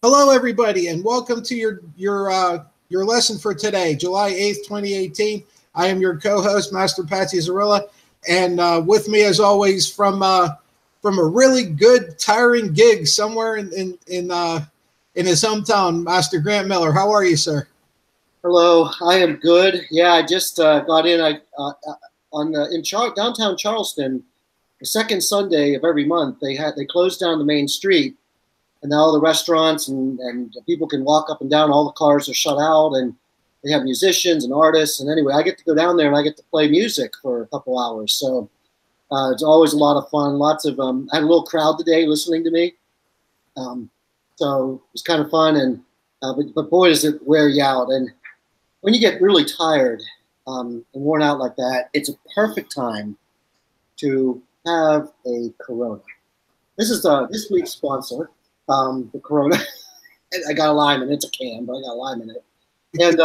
Hello, everybody, and welcome to your lesson for today, July 8th, 2018. I am your co-host, Master Patsy Zarilla, and with me, as always, from a really good, tiring gig somewhere in his hometown, Master Grant Miller. How are you, sir? Hello, I am good. Yeah, I just got in. Downtown Charleston, the second Sunday of every month. They closed down the main street, and now all the restaurants and people can walk up and down. All the cars are shut out, and they have musicians and artists. And anyway, I get to go down there and I get to play music for a couple hours. So it's always a lot of fun. Lots of I had a little crowd today listening to me, so it was kind of fun. And but boy, does it wear you out. And when you get really tired and worn out like that, it's a perfect time to have a Corona. This is this week's sponsor, the Corona. I got a lime in it. It's a can, but I got a lime in it. And,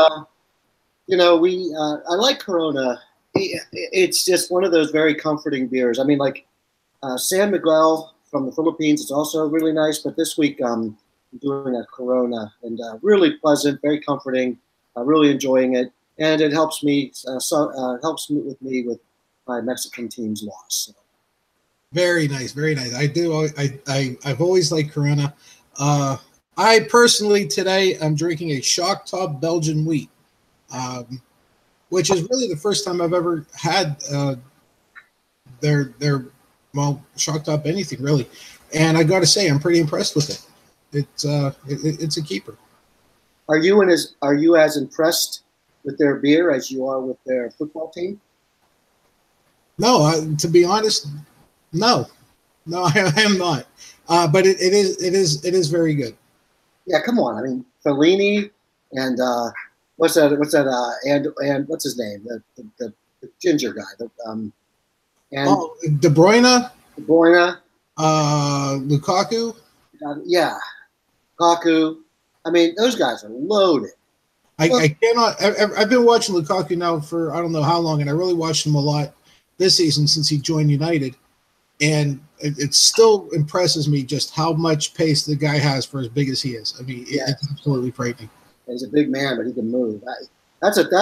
I like Corona. It's just one of those very comforting beers. I mean, like San Miguel from the Philippines is also really nice, but this week I'm doing a Corona, and really pleasant, very comforting. I'm really enjoying it, and it helps me. Helps me with my Mexican team's loss. So. Very nice, very nice. I do. I've always liked Corona. I personally today I'm drinking a Shock Top Belgian wheat, which is really the first time I've ever had their Shock Top anything really, and I got to say I'm pretty impressed with it. It's a keeper. Are you as impressed with their beer as you are with their football team? No, to be honest, no, I am not. But it is very good. Yeah, come on. I mean, Fellini and what's that? And what's his name? The ginger guy. De Bruyne. De Bruyne. Lukaku. Yeah, Lukaku. I mean, those guys are loaded. I cannot. I've been watching Lukaku now for I don't know how long, and I really watched him a lot this season since he joined United, and it still impresses me just how much pace the guy has for as big as he is. I mean, it's absolutely frightening. He's a big man, but he can move. I got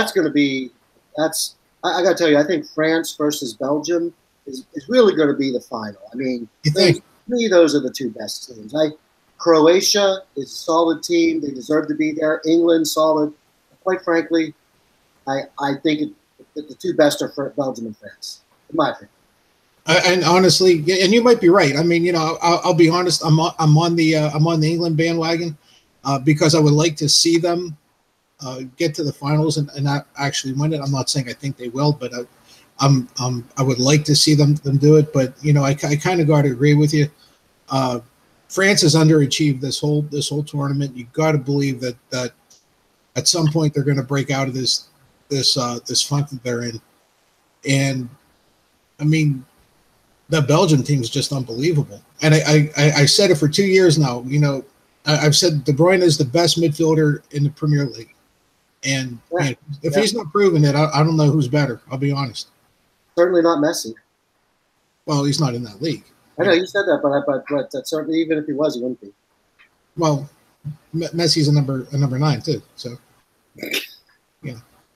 to tell you, I think France versus Belgium is really going to be the final. I mean, to me, those are the two best teams. Croatia is a solid team. They deserve to be there. England, solid. Quite frankly, I think the two best are for Belgium and France, in my opinion. And honestly, and you might be right. I mean, I'll be honest. I'm on the England bandwagon because I would like to see them get to the finals and not actually win it. I'm not saying I think they will, but I would like to see them do it. But I kind of got to agree with you. France has underachieved this whole tournament. You got to believe that at some point they're going to break out of this funk that they're in. And I mean, the Belgium team is just unbelievable. And I said it for 2 years now. I've said De Bruyne is the best midfielder in the Premier League. And if he's not proving it, I don't know who's better. I'll be honest. Certainly not Messi. Well, he's not in that league. I know you said that, but certainly even if he was, he wouldn't be. Well, Messi's a number 9 too. So, yeah.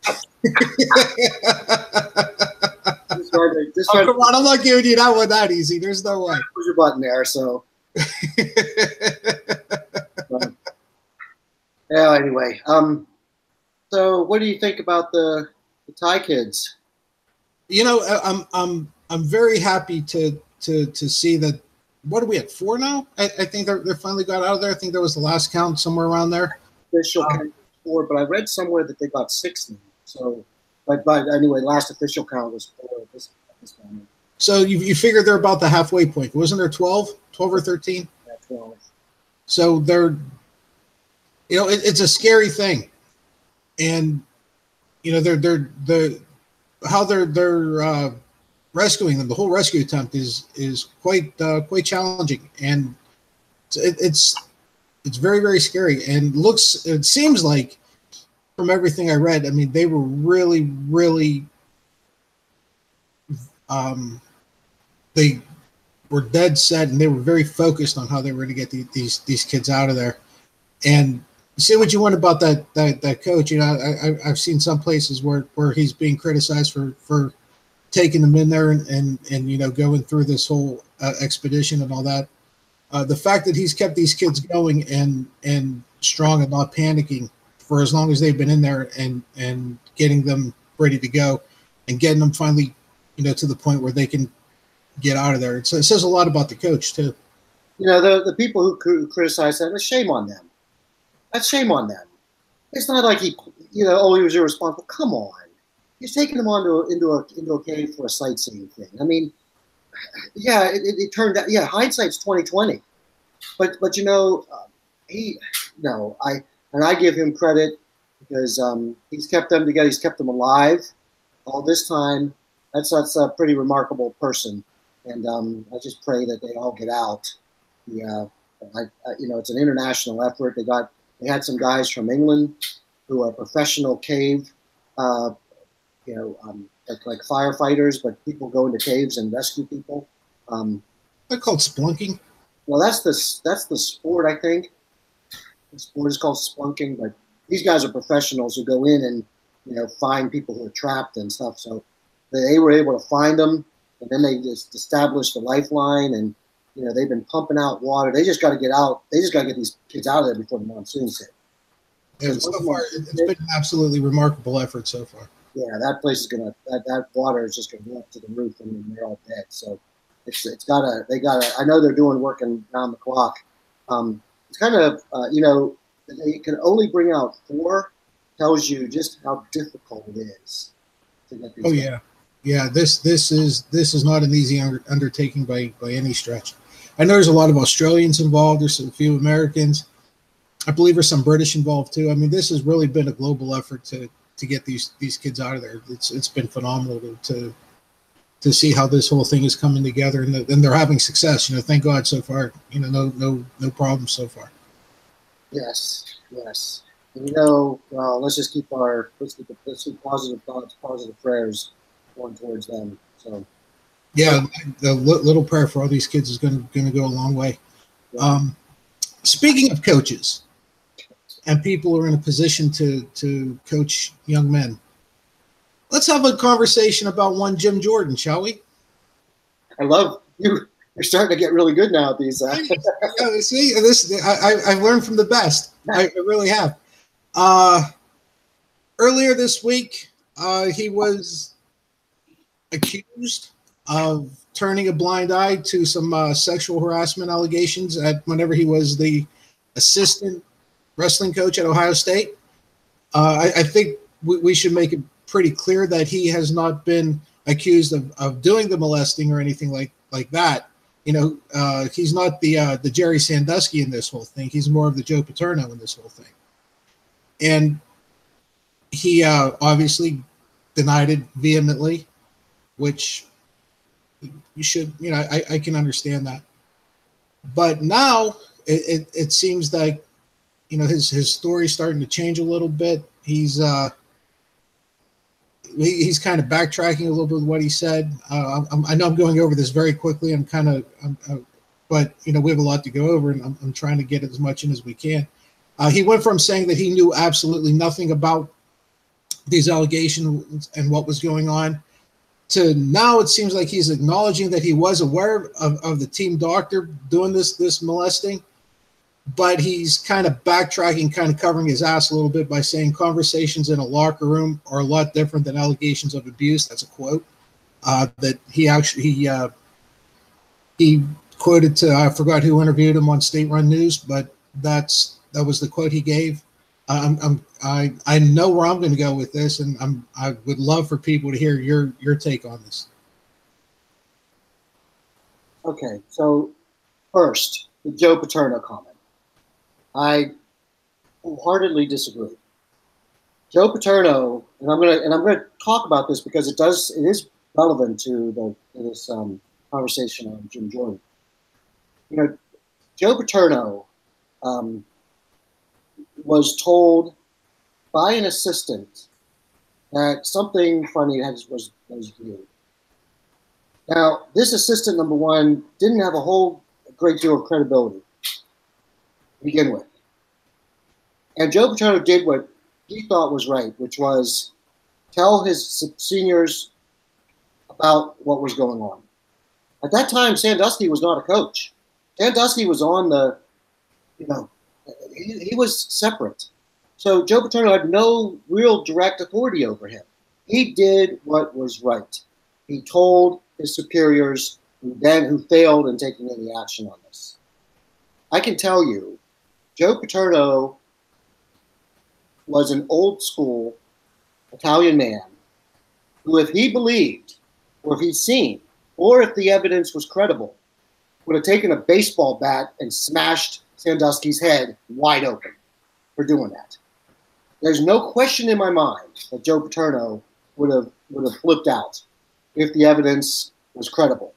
Come on! I'm not giving you that one that easy. There's no way. Push your button there. So. Yeah. Anyway, so what do you think about the Thai kids? I'm very happy to see that. What are we at 4 now? I think they finally got out of there. I think that was the last count, somewhere around there. Official count 4, but I read somewhere that they got 6 now. So, but anyway, last official count was 4 at this moment. So you figure they're about the halfway point. Wasn't there 12 or 13? Yeah, 12. So they're, it's a scary thing, and they're how they're rescuing them. The whole rescue attempt is quite challenging, and it's very, very scary. And it seems like from everything I read, I mean, they were really, really they were dead set, and they were very focused on how they were going to get these kids out of there. And say what you want about that coach. You know, I've seen some places where he's being criticized for taking them in there and you know, going through this whole expedition and all that. The fact that he's kept these kids going and strong and not panicking for as long as they've been in there and getting them ready to go and getting them finally, you know, to the point where they can get out of there. It says a lot about the coach too. You know, the people who criticize that, shame on them. That's shame on them. It's not like he, you know, oh, he was irresponsible. Come on, he's taking them into a cave for a sightseeing thing. I mean, yeah, it turned out. Yeah, hindsight's 20/20. But you know, I give him credit because he's kept them together. He's kept them alive all this time. That's a pretty remarkable person, and I just pray that they all get out. You know, it's an international effort. They had some guys from England who are professional cave, like firefighters, but people go into caves and rescue people. They're called splunking. Well, that's the sport, I think. The sport is called splunking, but these guys are professionals who go in and, you know, find people who are trapped and stuff. So they were able to find them, and then they just established a lifeline, and, you know, they've been pumping out water. They just got to get out. They just got to get these kids out of there before the monsoons hit. Yeah, so far, it's been an absolutely remarkable effort so far. Yeah, that place is that water is just gonna go up to the roof, and they're all dead. So they gotta. I know they're doing working around the clock. It's kind of you know, they can only bring out 4. Tells you just how difficult it is to get these. Oh yeah, yeah. This is not an easy undertaking by any stretch. I know there's a lot of Australians involved. There's a few Americans. I believe there's some British involved too. I mean, this has really been a global effort to get these kids out of there. It's been phenomenal to see how this whole thing is coming together, and they're having success. You know, thank God so far. You know, no problems so far. Yes. And, you know, well, let's keep positive thoughts, positive prayers going towards them. So yeah, the little prayer for all these kids is going to go a long way. Yeah. Speaking of coaches and people who are in a position to coach young men, let's have a conversation about one Jim Jordan, shall we? I love you. You're starting to get really good now at these. Yeah, see, I've learned from the best. I really have. Earlier this week, he was accused of turning a blind eye to some sexual harassment allegations whenever he was the assistant wrestling coach at Ohio State. I think we should make it pretty clear that he has not been accused of doing the molesting or anything like that. You know, he's not the Jerry Sandusky in this whole thing. He's more of the Joe Paterno in this whole thing. And he obviously denied it vehemently, which you should, you know, I can understand that. But now it seems like, you know, his story's starting to change a little bit. He's kind of backtracking a little bit with what he said. I know I'm going over this very quickly. But you know, we have a lot to go over, and I'm trying to get as much in as we can. He went from saying that he knew absolutely nothing about these allegations and what was going on to now it seems like he's acknowledging that he was aware of the team doctor doing this molesting, but he's kind of backtracking, kind of covering his ass a little bit by saying conversations in a locker room are a lot different than allegations of abuse. That's a quote that he quoted to, I forgot who interviewed him on State Run News, but that was the quote he gave. I know where I'm going to go with this, and I would love for people to hear your take on this. Okay, so first, the Joe Paterno comment. I wholeheartedly disagree. Joe Paterno, and I'm gonna talk about this because it is relevant to this conversation on Jim Jordan. You know, Joe Paterno was told by an assistant that something funny was viewed. Now, this assistant, number one, didn't have a great deal of credibility to begin with. And Joe Paterno did what he thought was right, which was tell his seniors about what was going on. At that time, Sandusky was not a coach. Sandusky was on the, you know, he was separate. So Joe Paterno had no real direct authority over him. He did what was right. He told his superiors who failed in taking any action on this. I can tell you, Joe Paterno was an old school Italian man who, if he believed, or if he'd seen, or if the evidence was credible, would have taken a baseball bat and smashed Sandusky's head wide open for doing that. There's no question in my mind that Joe Paterno would have flipped out if the evidence was credible.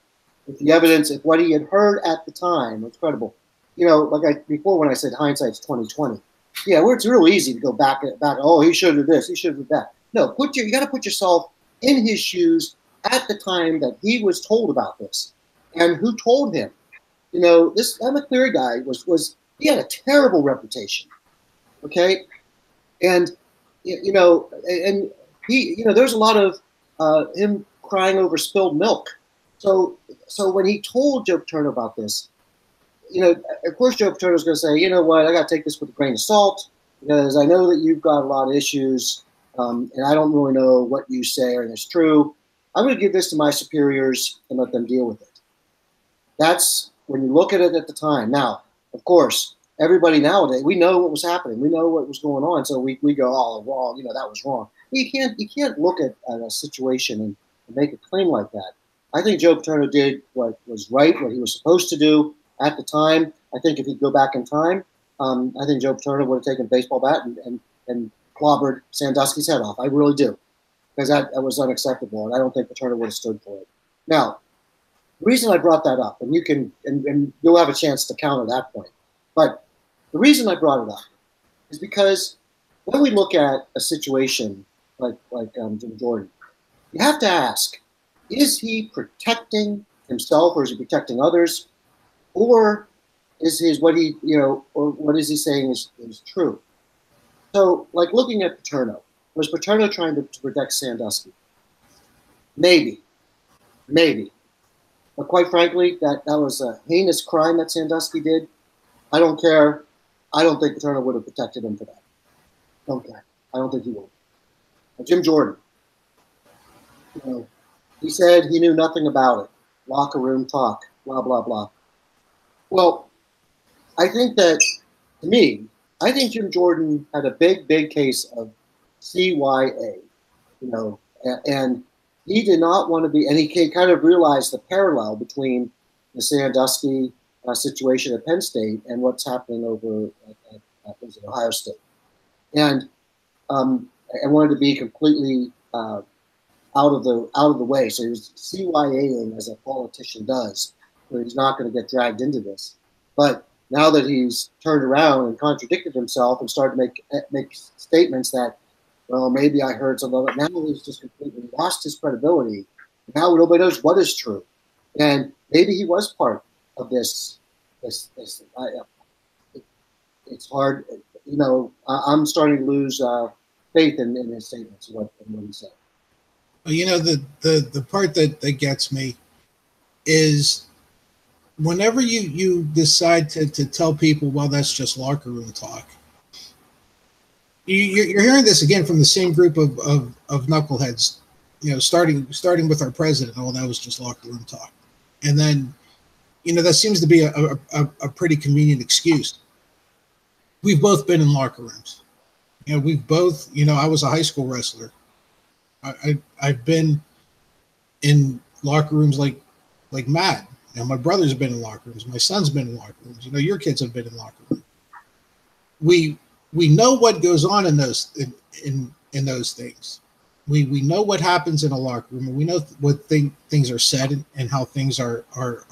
If what he had heard at the time was credible. You know, before when I said hindsight's 20/20. Yeah, where it's real easy to go back. Oh, he should have this. He should have that. No, you got to put yourself in his shoes at the time that he was told about this, and who told him. You know, this McCleary guy he had a terrible reputation. Okay, and you know, and he, you know, there's a lot of him crying over spilled milk. So when he told Joe Paterno about this, you know, of course Joe Paterno was going to say, you know what, I got to take this with a grain of salt because I know that you've got a lot of issues, and I don't really know what you say and it's true. I'm going to give this to my superiors and let them deal with it. That's when you look at it at the time. Now, of course, everybody nowadays, we know what was happening. We know what was going on. So we go, oh, wrong, you know, that was wrong. You can't look at a situation and make a claim like that. I think Joe Paterno did what was right, what he was supposed to do at the time. I think if he'd go back in time, I think Joe Paterno would have taken a baseball bat and clobbered Sandusky's head off. I really do. Because that was unacceptable, and I don't think Paterno would have stood for it. Now, the reason I brought that up, and you can, and you'll have a chance to counter that point, but the reason I brought it up is because when we look at a situation like Jim Jordan, you have to ask, is he protecting himself or is he protecting others, or is what is he saying is true? So, like looking at Paterno, was Paterno trying to protect Sandusky? Maybe. But quite frankly, that was a heinous crime that Sandusky did. I don't care. I don't think Paterno would have protected him for that. Don't care. I don't think he would. Jim Jordan, you know, he said he knew nothing about it. Locker room talk, blah, blah, blah. Well, I think that, to me, I think Jim Jordan had a big case of CYA, you know, and he did not want to be, and he kind of realized the parallel between the Sandusky situation at Penn State and what's happening over at Ohio State, and wanted to be completely out of the way. So he was CYAing as a politician does, so he's not going to get dragged into this. But now that he's turned around and contradicted himself and started to make statements that, well, maybe I heard something of it. Now he's just completely lost his credibility. Now nobody knows what is true. And maybe he was part of this. It's hard. You know, I'm starting to lose faith in his statements and what he said. Well, you know, the part that gets me is whenever you decide to tell people, well, that's just locker room talk. You're hearing this again from the same group of knuckleheads, you know, starting with our president. Oh, that was just locker room talk. And then, you know, that seems to be a pretty convenient excuse. We've both been in locker rooms. You know, we've both, you know, I was a high school wrestler. I've been in locker rooms like Matt. You know, my brother's been in locker rooms. My son's been in locker rooms. You know, your kids have been in locker rooms. We know what goes on in those things. We know what happens in a locker room, and we know what things are said and how things are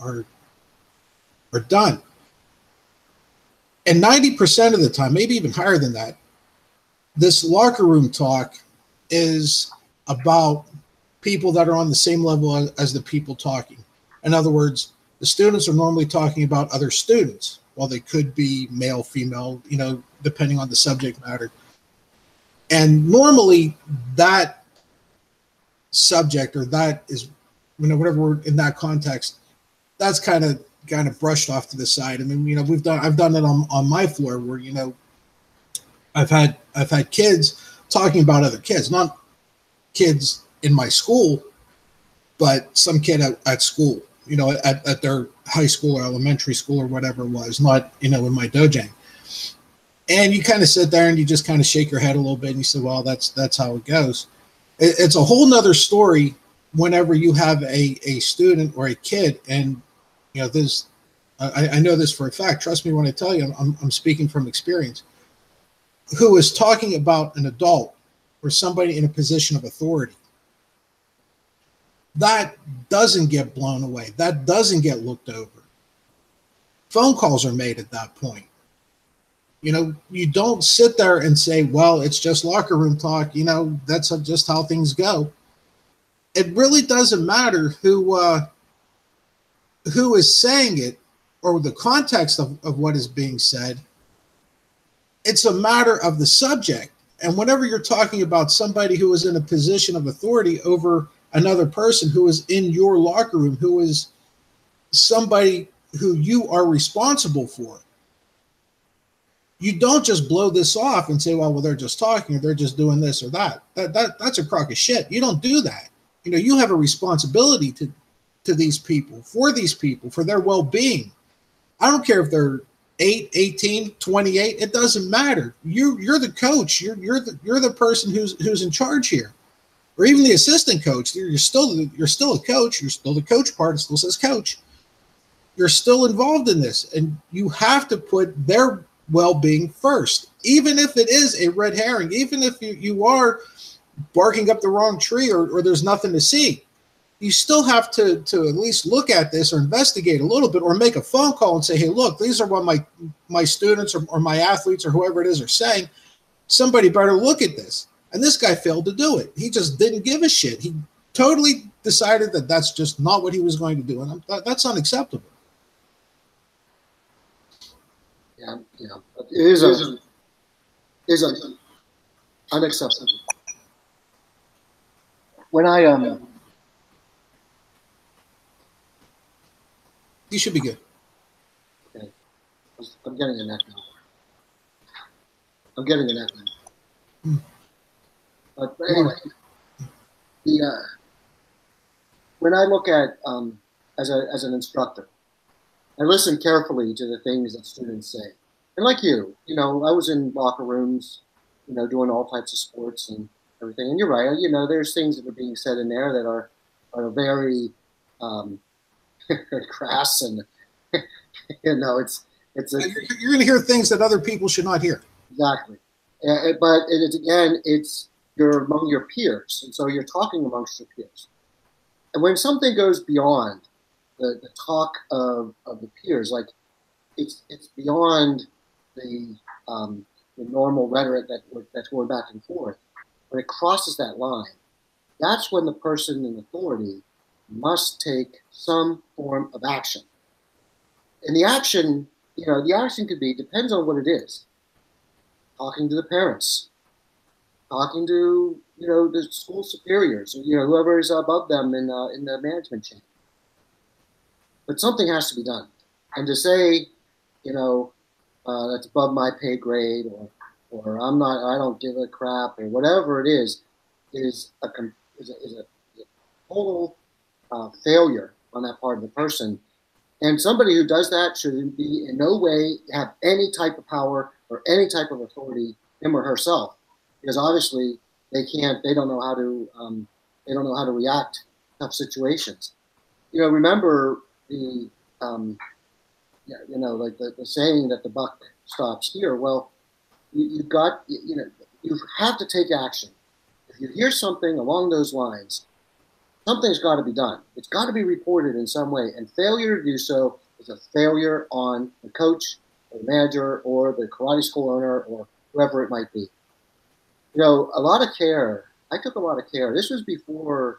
done. And 90% of the time, maybe even higher than that, this locker room talk is about people that are on the same level as the people talking. In other words, the students are normally talking about other students. while they could be male, female, depending on the subject matter. And normally that subject, or that is, whatever we're in that context, that's kind of brushed off to the side. I mean, I've done it on my floor where, I've had kids talking about other kids, not kids in my school, but some kid at school, at their high school or elementary school or whatever it was, not, in my dojang. And you kind of sit there and you just kind of shake your head a little bit and you say, well, that's how it goes. It's a whole nother story whenever you have a student or a kid, and this, I know this for a fact. Trust me when I tell you, I'm speaking from experience, who is talking about an adult or somebody in a position of authority. That doesn't get blown away. That doesn't get looked over. Phone calls are made at that point. You don't sit there and say, well, it's just locker room talk. That's just how things go. It really doesn't matter who is saying it or the context of what is being said. It's a matter of the subject. And whenever you're talking about somebody who is in a position of authority over another person who is in your locker room, who is somebody who you are responsible for, you don't just blow this off and say, well, they're just talking, or they're just doing this or that. That's a crock of shit. You don't do that. You have a responsibility to these people, for their well-being. I don't care if they're 8, 18, 28. It doesn't matter. You're the coach. You're the person who's in charge here, or even the assistant coach. You're still a coach. You're still the coach part. It still says coach. You're still involved in this, and you have to put their well-being first, even if it is a red herring, even if you are barking up the wrong tree, or there's nothing to see. You still have to at least look at this or investigate a little bit, or make a phone call and say, hey, look, these are what my students or my athletes or whoever it is are saying. Somebody better look at this. And this guy failed to do it. He just didn't give a shit. He totally decided that that's just not what he was going to do. And that's unacceptable. Yeah. It is unacceptable. When you should be good. Okay. I'm getting a neck now. But anyway, when I look at as an instructor, I listen carefully to the things that students say. And like you, I was in locker rooms, doing all types of sports and everything. And you're right, there's things that are being said in there that are very very crass, and you're going to hear things that other people should not hear. Exactly. But you're among your peers, and so you're talking amongst your peers. And when something goes beyond the talk of the peers, like it's beyond the normal rhetoric that's going back and forth. When it crosses that line, that's when the person in authority must take some form of action. And the action could be, depends on what it is. Talking to the parents, talking to the school superiors, or whoever is above them in the management chain. But something has to be done. And to say, that's above my pay grade, or I don't give a crap, or whatever it is a total failure on that part of the person. And somebody who does that should be in no way have any type of power or any type of authority, him or herself, because obviously they don't know how to react to tough situations. Remember the the saying that the buck stops here. Well, you have to take action. If you hear something along those lines, something's got to be done. It's got to be reported in some way, and failure to do so is a failure on the coach or the manager or the karate school owner or whoever it might be. A lot of care. I took a lot of care. This was before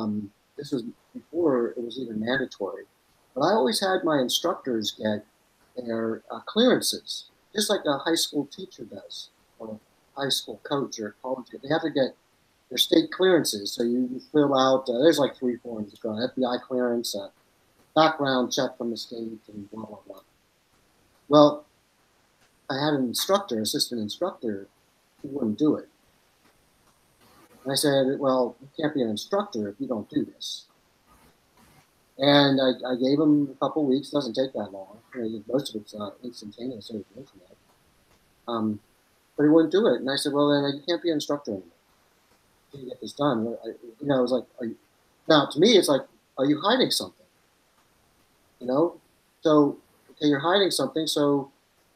it was even mandatory. But I always had my instructors get their clearances, just like a high school teacher does, or a high school coach or a college. They have to get their state clearances. So you fill out, there's like 3 forms to go: FBI clearance, background check from the state, and blah, blah, blah. Well, I had an instructor, assistant instructor, who wouldn't do it. And I said, well, you can't be an instructor if you don't do this. And I gave him a couple of weeks. It doesn't take that long. Most of it's instantaneous over the internet. But he wouldn't do it. And I said, well, then you can't be an instructor anymore. You can get this done. I was like, now to me, it's like, are you hiding something? So, okay, you're hiding something. So,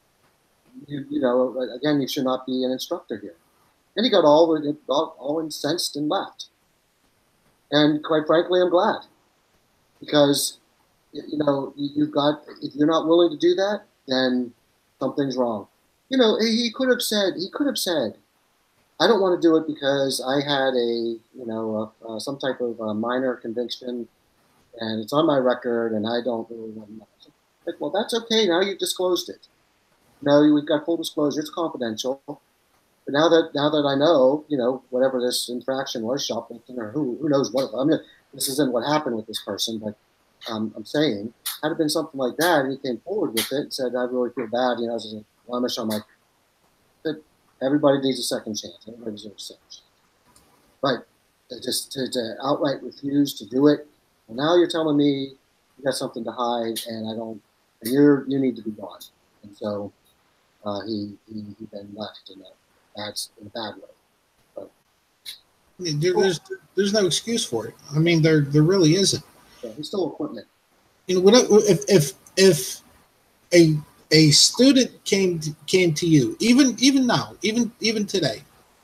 again, you should not be an instructor here. And he got all incensed and left. And quite frankly, I'm glad. Because, you've got, if you're not willing to do that, then something's wrong. He could have said, I don't want to do it because I had some type of minor conviction and it's on my record and I don't really want to know. Like, well, that's okay. Now you've disclosed it. We've got full disclosure. It's confidential. But now that I know, whatever this infraction was, shoplifting or who knows what, this isn't what happened with this person, but I'm saying, had it been something like that, and he came forward with it and said, I really feel bad, as a blemish on my, that everybody needs a second chance. Everybody deserves a second chance. But to outright refuse to do it, and now you're telling me you got something to hide, and you need to be gone. And so he then left in a bad way. But there's no excuse for it. I mean, there really isn't. Yeah, he's still equipment. If a student came to you, even now, even today,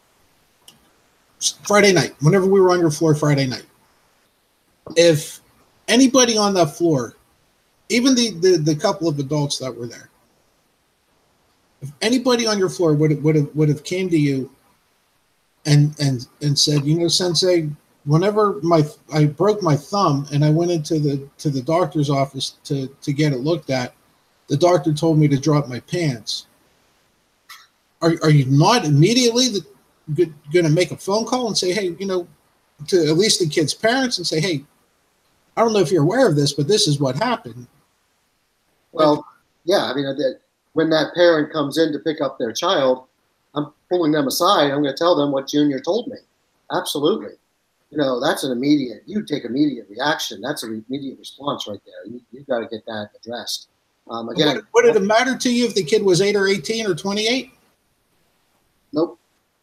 Friday night, whenever we were on your floor Friday night, if anybody on that floor, even the couple of adults that were there, if anybody on your floor would have came to you and said, Sensei, whenever I broke my thumb and I went into the doctor's office to get it looked at, the doctor told me to drop my pants. Are you not immediately going to make a phone call and say, hey, to at least the kid's parents and say, hey, I don't know if you're aware of this, but this is what happened. Well, yeah, I mean, when that parent comes in to pick up their child, I'm pulling them aside. I'm going to tell them what Junior told me. Absolutely. That's you take immediate reaction. That's an immediate response right there. You've got to get that addressed. Again, would it matter to you if the kid was 8 or 18 or 28? Nope.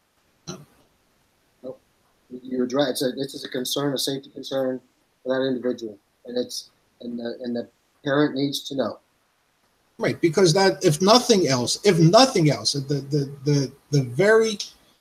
Nope. You address this is a concern, a safety concern for that individual, and the parent needs to know. Right, because that, if nothing else, the very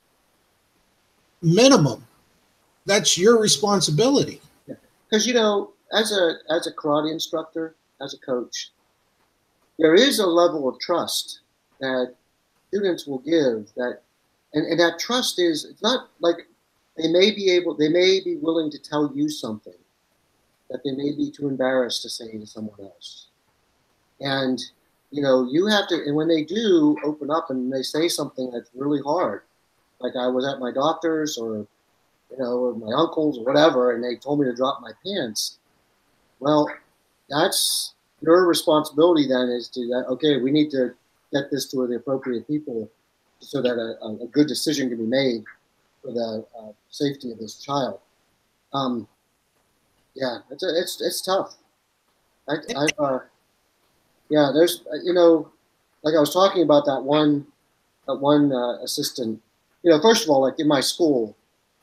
minimum, that's your responsibility. Because as a karate instructor, as a coach, there is a level of trust that students will give and that trust is, it's not like they may be willing to tell you something that they may be too embarrassed to say to someone else. And you have to, and when they do open up and they say something that's really hard, like I was at my doctor's or my uncle's or whatever, and they told me to drop my pants. Well, that's your responsibility then, is to, okay, we need to get this to the appropriate people so that a good decision can be made for the safety of this child. Yeah, it's tough. Yeah, there's, like I was talking about that one assistant, first of all, like in my school,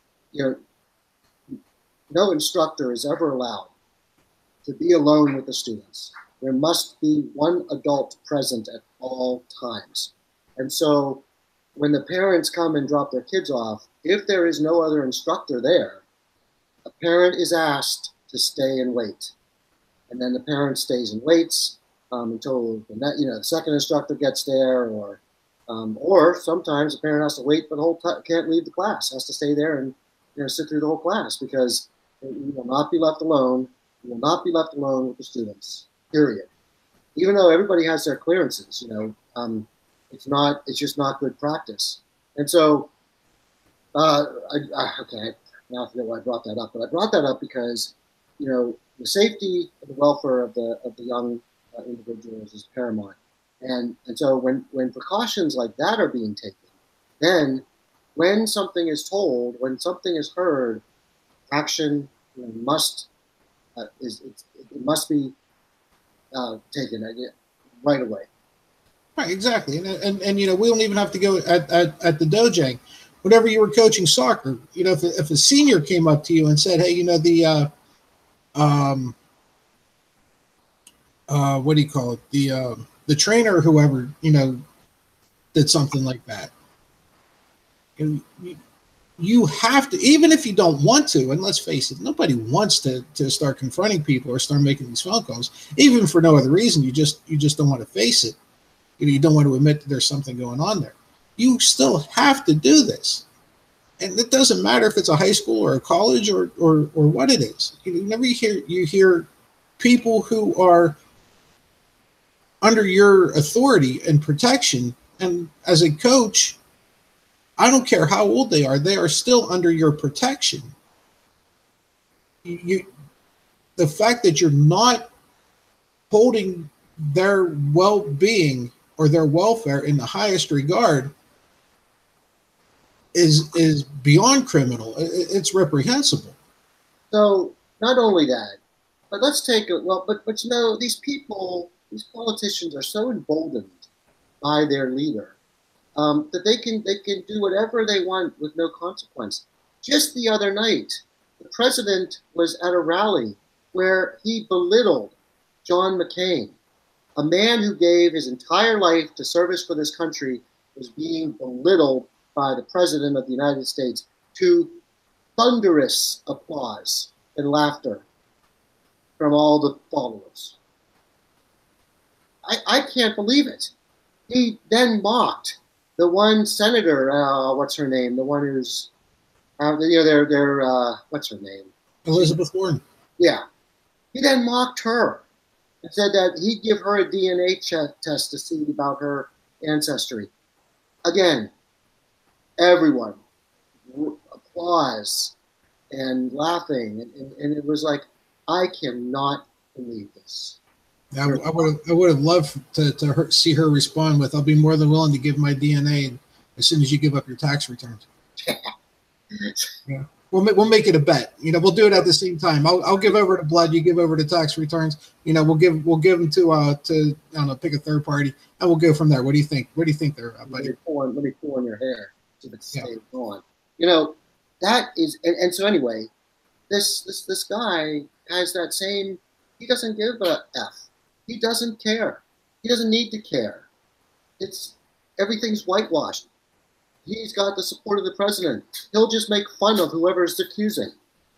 no instructor is ever allowed to be alone with the students. There must be one adult present at all times. And so when the parents come and drop their kids off, if there is no other instructor there, a parent is asked to stay and wait. And then the parent stays and waits until the second instructor gets there, or sometimes the parent has to wait for the whole time, can't leave the class, has to stay there and sit through the whole class, because you will not be left alone. You will not be left alone with the students, period. even though everybody has their clearances. It's just not good practice. And so, okay, now I forget why I brought that up, but I brought that up because, the safety and the welfare of the young individuals is paramount. And so when precautions like that are being taken, then when something is told, when something is heard, action must it must be taken right away. Right, exactly, and we don't even have to go at the Dojang. Whenever you were coaching soccer, if a senior came up to you and said, "Hey, what do you call it? The trainer or whoever did something like that." You have to, even if you don't want to, and let's face it, nobody wants to start confronting people or start making these phone calls, even for no other reason. You just don't want to face it. You don't want to admit that there's something going on there. You still have to do this. And it doesn't matter if it's a high school or a college or what it is. Whenever you hear people who are under your authority and protection, and as a coach, I don't care how old they are still under your protection. The fact that you're not holding their well-being or their welfare in the highest regard is beyond criminal. It's reprehensible. So not only that, but let's take but these politicians are so emboldened by their leader that they can do whatever they want with no consequence. Just the other night, the president was at a rally where he belittled John McCain, a man who gave his entire life to service for this country, was being belittled by the president of the United States to thunderous applause and laughter from all the followers. I can't believe it. He then mocked the one senator, what's her name? The one who's, what's her name? Elizabeth Warren. Yeah. He then mocked her and said that he'd give her a DNA test to see about her ancestry. Again, everyone applause and laughing, and it was like, I cannot believe this. I would have loved to see her respond with, "I'll be more than willing to give my DNA as soon as you give up your tax returns." Yeah, we'll make it a bet. We'll do it at the same time. I'll give over to blood. You give over to tax returns. We'll give them to I don't know, pick a third party, and we'll go from there. What do you think? What do you think there, buddy? Let me pull in your hair so it stays on. That is, and so anyway, this guy has that same. He doesn't give a F. He doesn't care. He doesn't need to care. Everything's whitewashed. He's got the support of the president. He'll just make fun of whoever is accusing.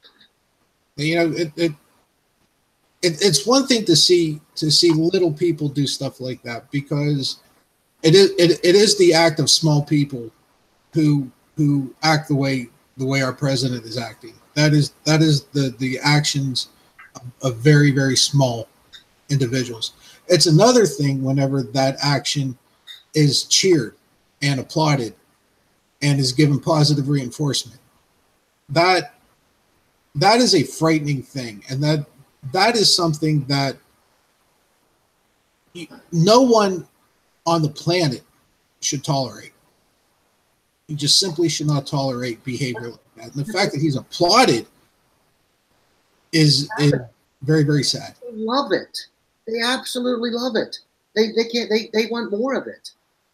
It's one thing to see little people do stuff like that, because it is the act of small people who act the way our president is acting. That is the actions of very, very small individuals. It's another thing whenever that action is cheered and applauded and is given positive reinforcement. That is a frightening thing, and that is something that no one on the planet should tolerate. You just simply should not tolerate behavior like that. And the fact that he's applauded is very, very sad. They love it. They absolutely love it. They can't. They want more of it.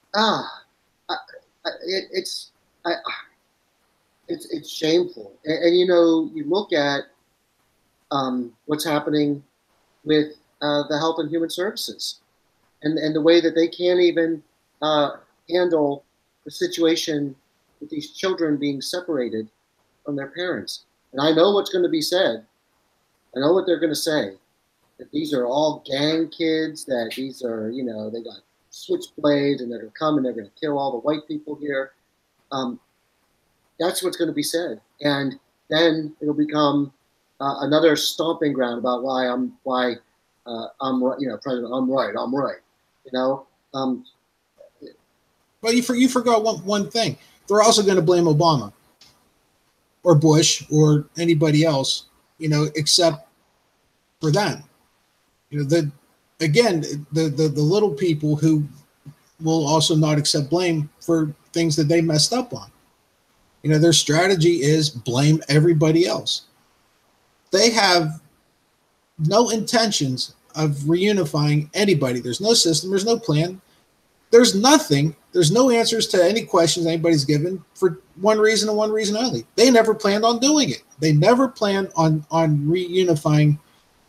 It's shameful. And you look at what's happening with the Health and Human Services, and the way that they can't even handle the situation with these children being separated from their parents. And I know what's going to be said. I know what they're going to say. That these are all gang kids, that these are, they got switchblades and they're going to come and they're going to kill all the white people here. That's what's going to be said. And then it'll become another stomping ground about why I'm right, President, I'm right, Um, Well, you forgot one thing. They're also going to blame Obama or Bush or anybody else, except for them. The again, the little people who will also not accept blame for things that they messed up on. Their strategy is blame everybody else. They have no intentions of reunifying anybody. There's no system, there's no plan, there's nothing. There's no answers to any questions anybody's given for one reason and one reason only. They never planned on doing it. They never planned on reunifying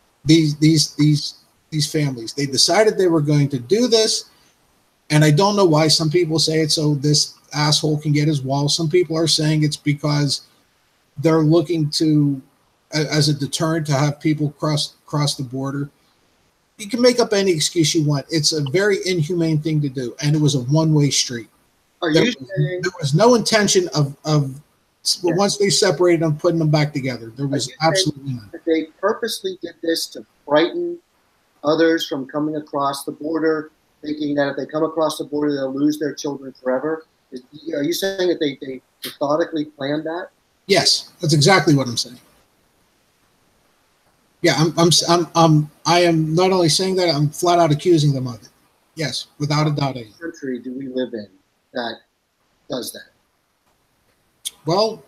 these families. They decided they were going to do this, and I don't know why. Some people say it's so this asshole can get his wall. Some people are saying it's because they're looking to, as a deterrent, to have people cross the border. You can make up any excuse you want. It's a very inhumane thing to do, and it was a one-way street. There was no intention of once they separated them, putting them back together. There was absolutely none. They purposely did this to frighten others from coming across the border, thinking that if they come across the border, they'll lose their children forever. Are you saying that they methodically planned that? Yes, that's exactly what I'm saying. Yeah, I am not only saying that, I'm flat out accusing them of it. Yes, without a doubt. What country do we live in that does that? Well,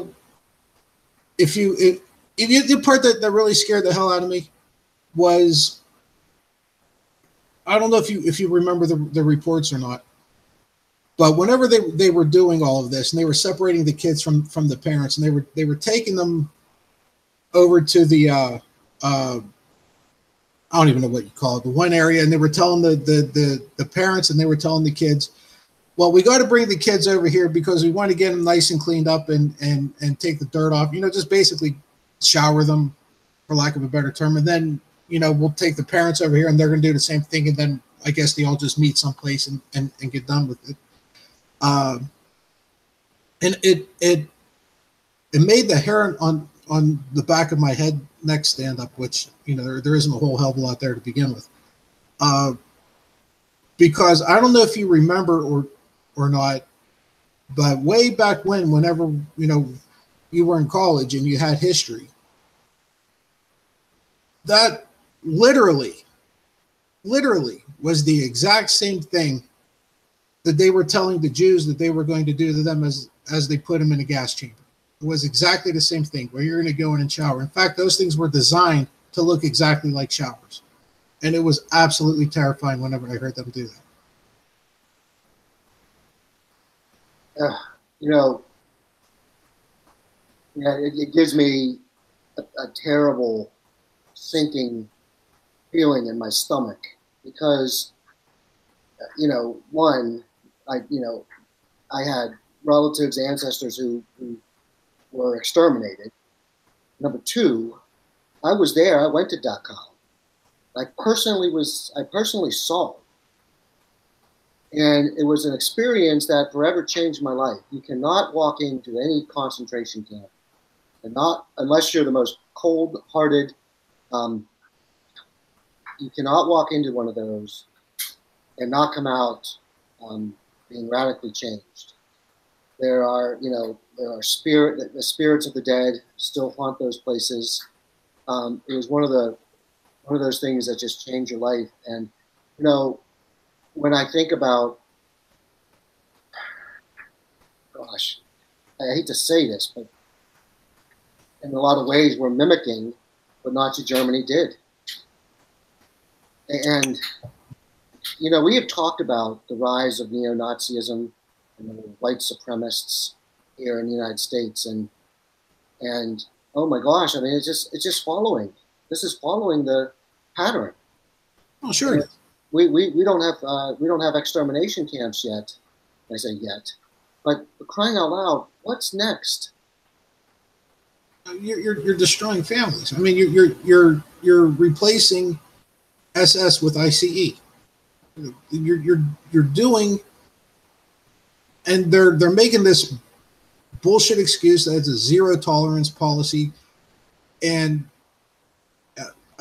if the part that really scared the hell out of me was, I don't know if you remember the reports or not, but whenever they were doing all of this and they were separating the kids from the parents, and they were taking them over to the I don't even know what you call it, the one area, and they were telling the parents, and they were telling the kids, well, we got to bring the kids over here because we want to get them nice and cleaned up and take the dirt off, just basically shower them, for lack of a better term. And then, we'll take the parents over here and they're going to do the same thing. And then I guess they all just meet someplace and get done with it. And it made the hair on the back of my head neck stand up, which, there isn't a whole hell of a lot there to begin with. Because I don't know if you remember or not, but way back whenever, you were in college and you had history, that literally was the exact same thing that they were telling the Jews that they were going to do to them as they put them in a gas chamber. It was exactly the same thing, where you're going to go in and shower. In fact, those things were designed to look exactly like showers. And it was absolutely terrifying whenever I heard them do that. It gives me a terrible sinking feeling in my stomach because, one, I had relatives, ancestors who were exterminated. Number two, I was there. I went to Dachau. I personally saw it. And it was an experience that forever changed my life. You cannot walk into any concentration camp, and not unless you're the most cold-hearted. You cannot walk into one of those and not come out being radically changed. There are the spirits of the dead still haunt those places. It was one of those things that just change your life. And when I think about, gosh, I hate to say this, but in a lot of ways we're mimicking what Nazi Germany did. And we have talked about the rise of neo-Nazism and the white supremacists here in the United States, and oh my gosh, I mean, it's just following. This is following the pattern. Oh, sure. We don't have extermination camps yet. I say yet, but for crying out loud, what's next? You're destroying families. I mean, you're replacing SS with ICE. You're doing, and they're making this bullshit excuse that it's a zero tolerance policy, and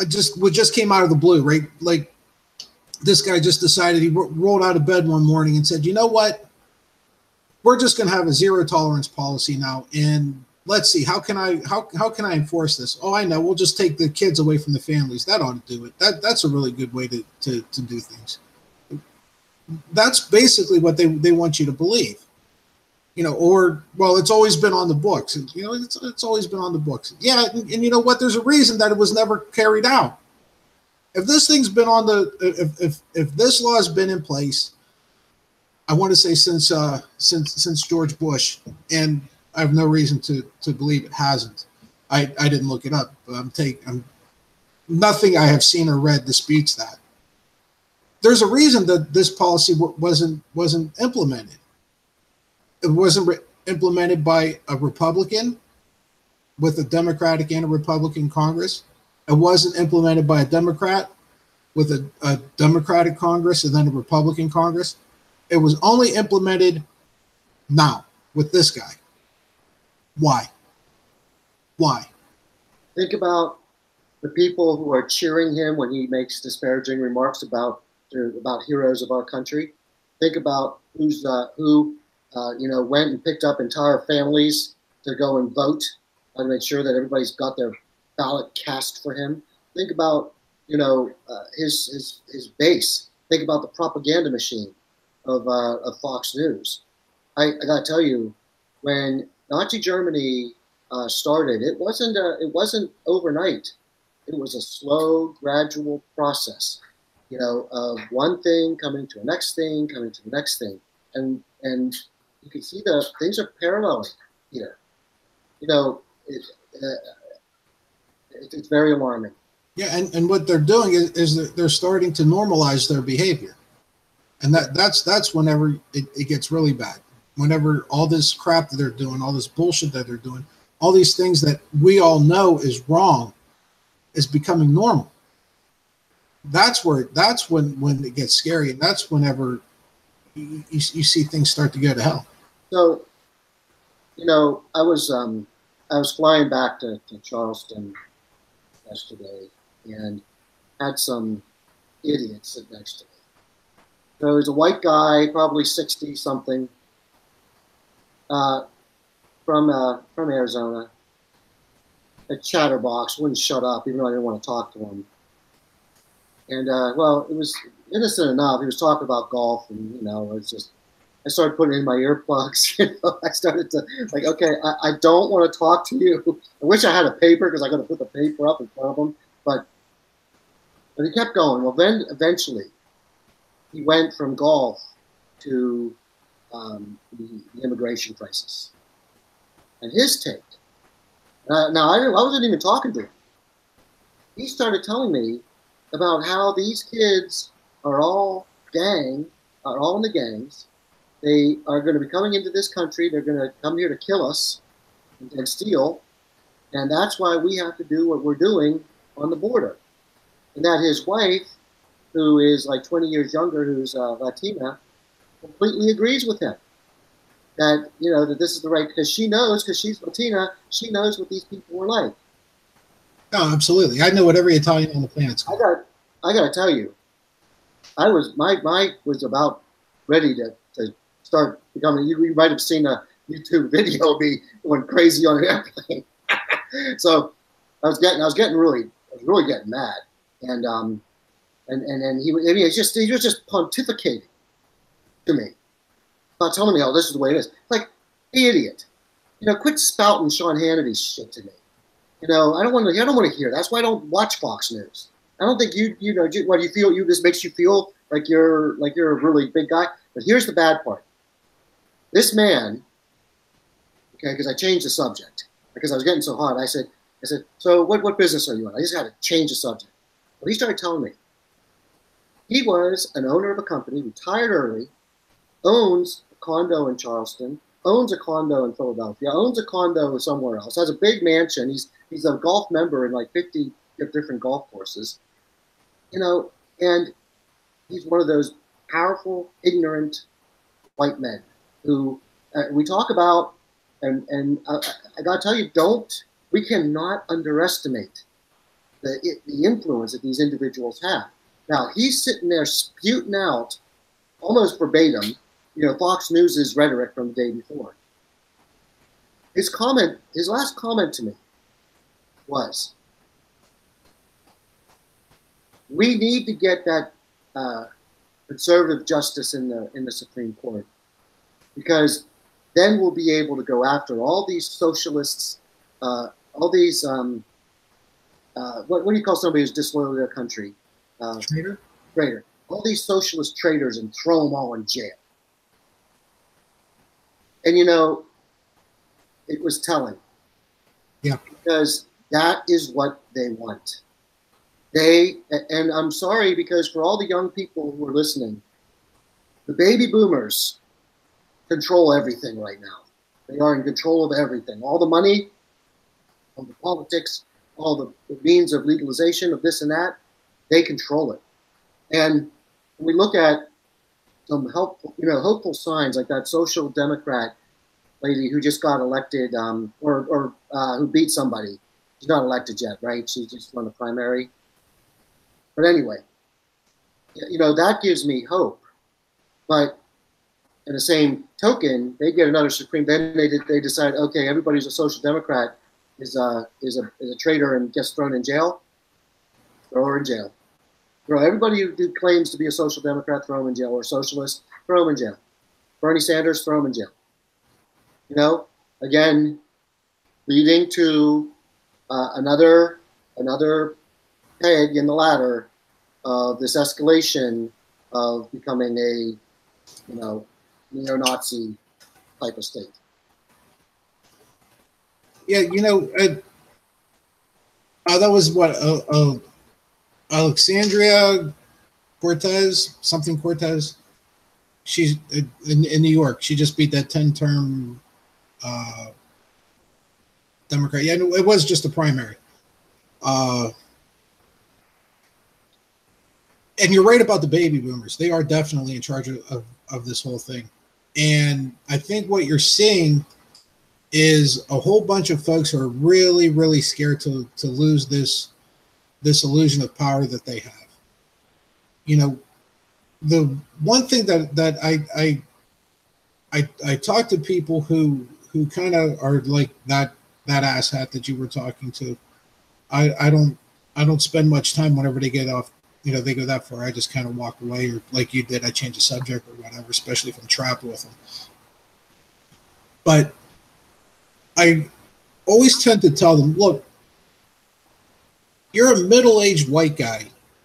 what just came out of the blue, right? Like this guy just decided, he rolled out of bed one morning and said, you know what? We're just going to have a zero tolerance policy now. And let's see, how can I enforce this? Oh, I know. We'll just take the kids away from the families. That ought to do it. That's a really good way to do things. That's basically what they want you to believe. You know, or, well, it's always been on the books. You know, it's always been on the books. Yeah, and you know what? There's a reason that it was never carried out. If this thing's been on if this law has been in place, I want to say since George Bush, and I have no reason to believe it hasn't. I didn't look it up, but nothing I have seen or read disputes that. There's a reason that this policy wasn't implemented. It wasn't implemented by a Republican with a Democratic and a Republican Congress. It wasn't implemented by a Democrat with a Democratic Congress and then a Republican Congress. It was only implemented now with this guy. Why? Why? Think about the people who are cheering him when he makes disparaging remarks about heroes of our country. Think about who went and picked up entire families to go and vote and make sure that everybody's got their ballot cast for him. Think about his base. Think about the propaganda machine of Fox News. I gotta tell you, when Nazi Germany started, it wasn't overnight. It was a slow, gradual process. You know, of one thing coming to the next thing, coming to the next thing, and you can see the things are paralleling here. You know, it's very alarming. Yeah, and what they're doing is that they're starting to normalize their behavior, and that's whenever it gets really bad. Whenever all this crap that they're doing, all this bullshit that they're doing, all these things that we all know is wrong, is becoming normal. That's when it gets scary, and that's whenever you see things start to go to hell. So, you know, I was flying back to Charleston yesterday and had some idiot sit next to me. So he's a white guy, probably 60 something, from Arizona. A chatterbox, wouldn't shut up, even though I didn't want to talk to him. And well, it was innocent enough. He was talking about golf, and you know, it's just. I started putting in my earplugs. You know, I started to like, okay, I don't want to talk to you. I wish I had a paper because I got to put the paper up in front of him. But he kept going. Well, then eventually, he went from golf to the immigration crisis, and his take. Now I wasn't even talking to him. He started telling me about how these kids are all in the gangs. They are going to be coming into this country. They're going to come here to kill us and steal. And that's why we have to do what we're doing on the border. And that his wife, who is like 20 years younger, who's Latina, completely agrees with him. That, you know, that this is the right, because she's Latina, she knows what these people were like. Oh, absolutely. I know what every Italian on the planet's called. I got to tell you, I was about ready to start becoming. You might have seen a YouTube video of me going crazy on an airplane. So I was really getting mad, and he was just pontificating to me, not telling me, oh, this is the way it is. Like, hey, idiot, you know, quit spouting Sean Hannity's shit to me. You know, I don't want to hear. That's why I don't watch Fox News. I don't think you know what you feel. This makes you feel like you're a really big guy. But here's the bad part. This man, okay, because I changed the subject because I was getting so hot. I said, so what business are you in? I just had to change the subject. Well, he started telling me he was an owner of a company, retired early, owns a condo in Charleston, owns a condo in Philadelphia, owns a condo somewhere else, has a big mansion. He's a golf member in like 50 different golf courses, you know, and he's one of those powerful, ignorant white men who we talk about, and I gotta tell you, we cannot underestimate the influence that these individuals have. Now, he's sitting there spewing out almost verbatim, Fox News's rhetoric from the day before. His last comment to me was, we need to get that conservative justice in the Supreme Court, because then we'll be able to go after all these socialists, all these, what do you call somebody who's disloyal to their country? Traitor? Traitor. All these socialist traitors, and throw them all in jail. And it was telling. Yeah. Because that is what they want. And I'm sorry, because for all the young people who are listening, the baby boomers control everything right now. They are in control of everything. All the money, all the politics, all the means of legalization of this and that, they control it. And when we look at some hopeful signs, like that social democrat lady who just got elected, or who beat somebody. She's not elected yet, right? She just won a primary. But anyway, that gives me hope. But in the same token, they get another Supreme. Then they decide, okay, everybody who's a social democrat is a traitor and gets thrown in jail. Throw her in jail. Throw everybody who claims to be a social democrat, throw them in jail, or socialist, throw them in jail. Bernie Sanders, throw them in jail. Again, leading to another peg in the ladder of this escalation of becoming a neo-Nazi type of state. Yeah, that was what Alexandria Cortez. She's in New York. She just beat that 10-term Democrat. Yeah, it was just a primary. And you're right about the baby boomers. They are definitely in charge of this whole thing. And I think what you're seeing is a whole bunch of folks who are really, really scared to lose this illusion of power that they have. The one thing that I talk to people who kind of are like that asshat that you were talking to. I don't spend much time whenever they get off. They go that far. I just kind of walk away, or like you did, I change the subject or whatever, especially if I'm trapped with them. But I always tend to tell them, look, you're a middle-aged white guy.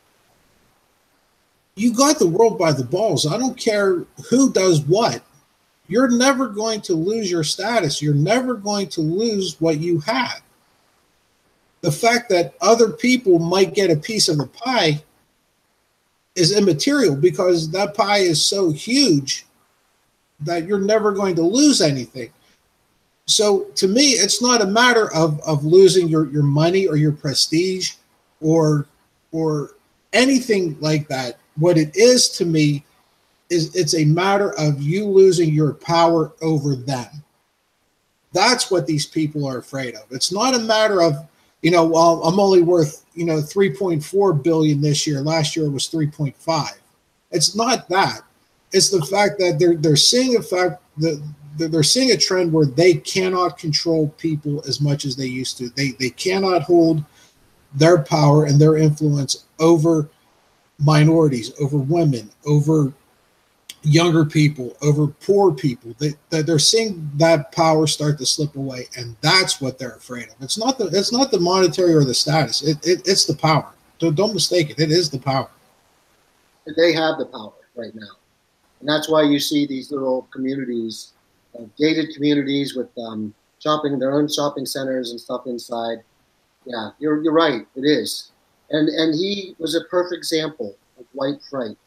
You got the world by the balls. I don't care who does what. You're never going to lose your status. You're never going to lose what you have. The fact that other people might get a piece of the pie is immaterial, because that pie is so huge that you're never going to lose anything. So to me, it's not a matter of losing your money or your prestige or anything like that. What it is to me is it's a matter of you losing your power over them. That's what these people are afraid of. It's not a matter of, well, I'm only worth, 3.4 billion this year. Last year it was 3.5. It's not that. It's the fact that they're seeing they're seeing a trend where they cannot control people as much as they used to. They cannot hold their power and their influence over minorities, over women, over younger people, over poor people. They're seeing that power start to slip away, and that's what they're afraid of. It's not the monetary or the status. It's the power. Don't mistake it. It is the power. They have the power right now, and that's why you see these little communities, gated communities with their own shopping centers and stuff inside. Yeah, you're right. It is, and he was a perfect example of white fright.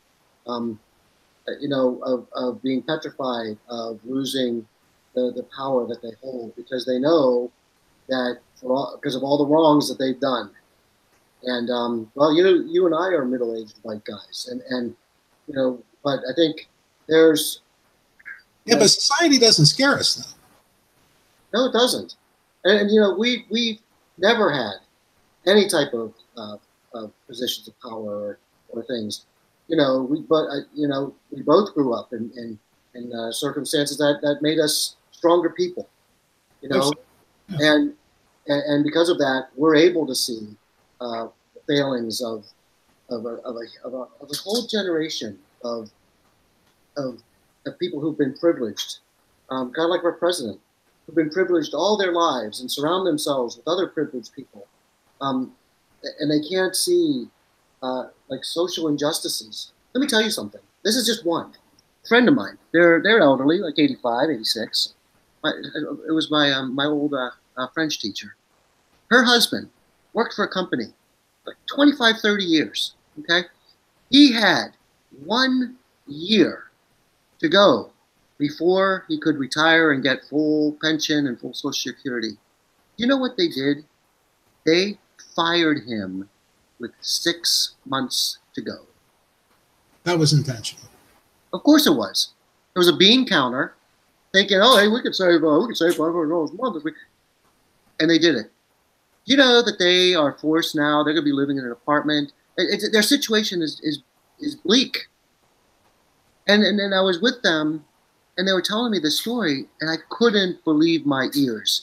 Of being petrified, of losing the power that they hold, because they know that because of all the wrongs that they've done. And you and I are middle-aged white guys, and but I think there's but society doesn't scare us though. No, it doesn't. And we've never had any type of positions of power or things. We both grew up in circumstances that made us stronger people. Yeah. And because of that, we're able to see the failings of a whole generation of people who've been privileged, kind of like our president, who've been privileged all their lives and surround themselves with other privileged people, and they can't see like social injustices. Let me tell you something. This is just one. A friend of mine. They're elderly, like 85, 86. It was my old French teacher. Her husband worked for a company like 25, 30 years. Okay, he had 1 year to go before he could retire and get full pension and full Social Security. You know what they did? They fired him with 6 months to go. That was intentional. Of course it was. There was a bean counter thinking, oh, hey, we could save $500 a month. And they did it. You know that they are forced now, they're going to be living in an apartment. Their situation is bleak. And then I was with them, and they were telling me this story, and I couldn't believe my ears.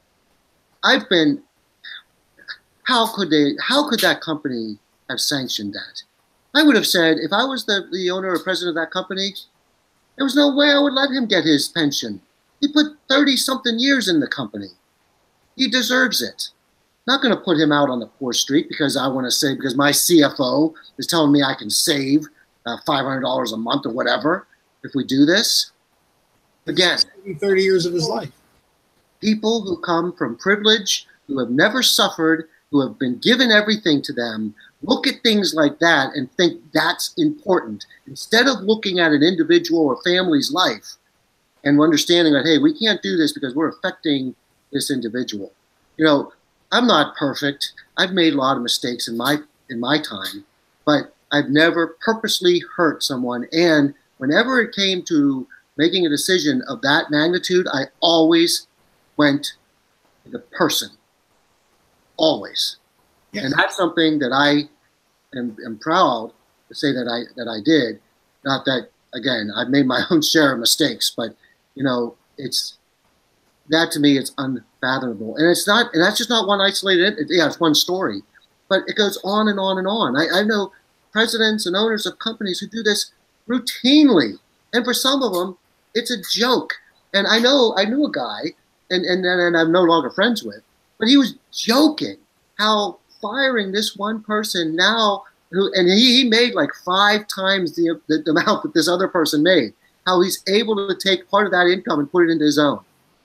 How could that company have sanctioned that? I would have said, if I was the owner or president of that company, there was no way I would let him get his pension. He put 30-something years in the company. He deserves it. Not going to put him out on the poor street because because my CFO is telling me I can save $500 a month or whatever if we do this. Again, 30 years of his life. People who come from privilege, who have never suffered, who have been given everything to them, look at things like that and think that's important. Instead of looking at an individual or family's life and understanding that, hey, we can't do this because we're affecting this individual. I'm not perfect. I've made a lot of mistakes in my time, but I've never purposely hurt someone. And whenever it came to making a decision of that magnitude, I always went to the person. Always. Yes. And that's something that I am proud to say that I did. Not that, again, I've made my own share of mistakes, but it's that to me, it's unfathomable. And that's just not one isolated, it's one story, but it goes on and on and on. I know presidents and owners of companies who do this routinely. And for some of them, it's a joke. And I knew a guy, and I'm no longer friends with, but he was joking how firing this one person now, he made like 5 times the amount that this other person made, how he's able to take part of that income and put it into his own.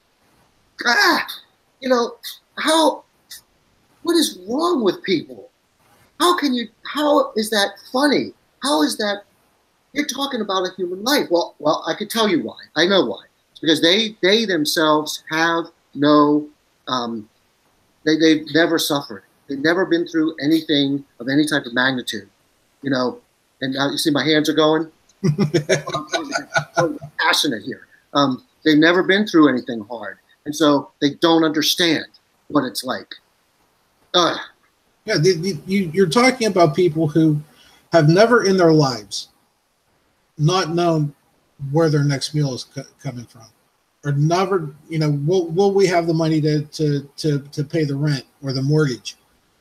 What is wrong with people? How is that funny? How is that? You're talking about a human life. Well, I could tell you why. I know why. It's because they themselves have no, they've never suffered. They've never been through anything of any type of magnitude, and you see my hands are going. I'm passionate here. They've never been through anything hard. And so they don't understand what it's like. Yeah, you're talking about people who have never in their lives not known where their next meal is coming from, or never, will we have the money to pay the rent or the mortgage?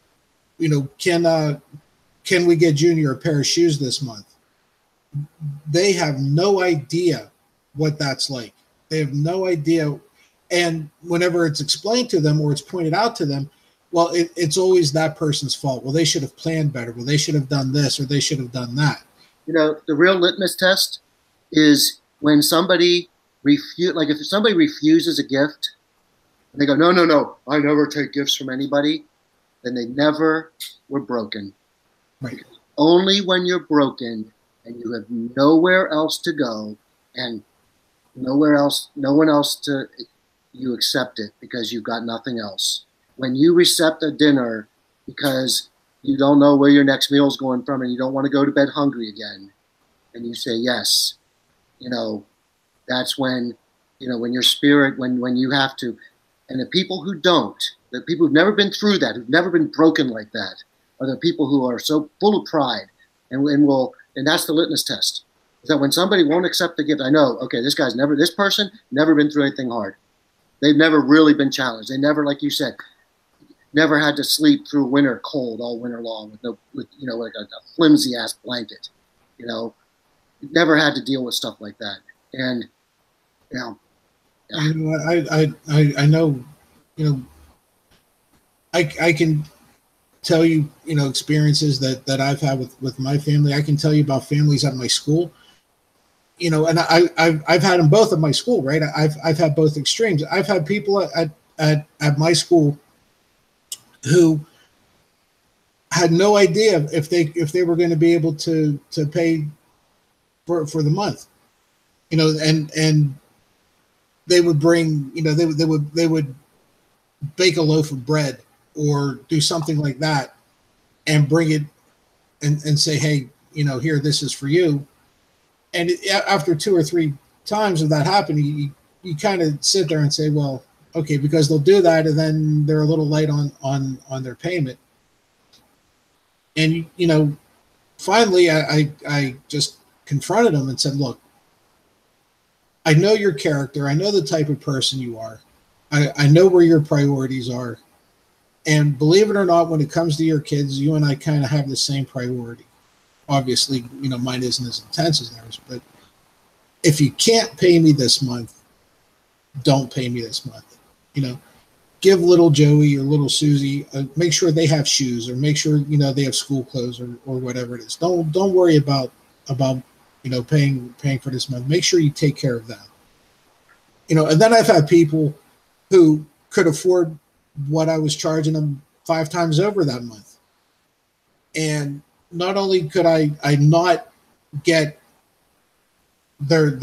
Can we get Junior a pair of shoes this month? They have no idea what that's like. They have no idea. And whenever it's explained to them or it's pointed out to them, well, it's always that person's fault. Well, they should have planned better. Well, they should have done this or they should have done that. The real litmus test is when somebody if somebody refuses a gift, and they go, no, I never take gifts from anybody, then they never were broken. Right. Only when you're broken and you have nowhere else to go and no one else to, you accept it because you've got nothing else. When you accept a dinner because you don't know where your next meal is going from and you don't want to go to bed hungry again, and you say yes, that's when, when your spirit, when you have to, And the people who don't, the people who've never been through that, who've never been broken like that, are the people who are so full of pride and that's the litmus test. Is that when somebody won't accept the gift, I know, okay, this person never been through anything hard. They've never really been challenged. They never, like you said, never had to sleep through winter cold all winter long with like a flimsy ass blanket, never had to deal with stuff like that. And yeah. I know, I can tell you, experiences that I've had with my family. I can tell you about families at my school, and I've had them both at my school, right? I've had both extremes. I've had people at my school who had no idea if they were going to be able to pay for the month, and they would bring, they would bake a loaf of bread or do something like that and bring it and say, hey, here, this is for you. And after 2 or 3 times of that happening, you kind of sit there and say, well, okay, because they'll do that and then they're a little light on their payment. And, finally I just confronted them and said, look, I know your character. I know the type of person you are. I know where your priorities are. And believe it or not, when it comes to your kids, you and I kind of have the same priority. Obviously, mine isn't as intense as theirs, but if you can't pay me this month, don't pay me this month. Give little Joey or little Susie, make sure they have shoes, or make sure, they have school clothes or whatever it is. Don't worry about paying for this month. Make sure you take care of them. And then I've had people who could afford what I was charging them 5 times over that month. And not only could I not get their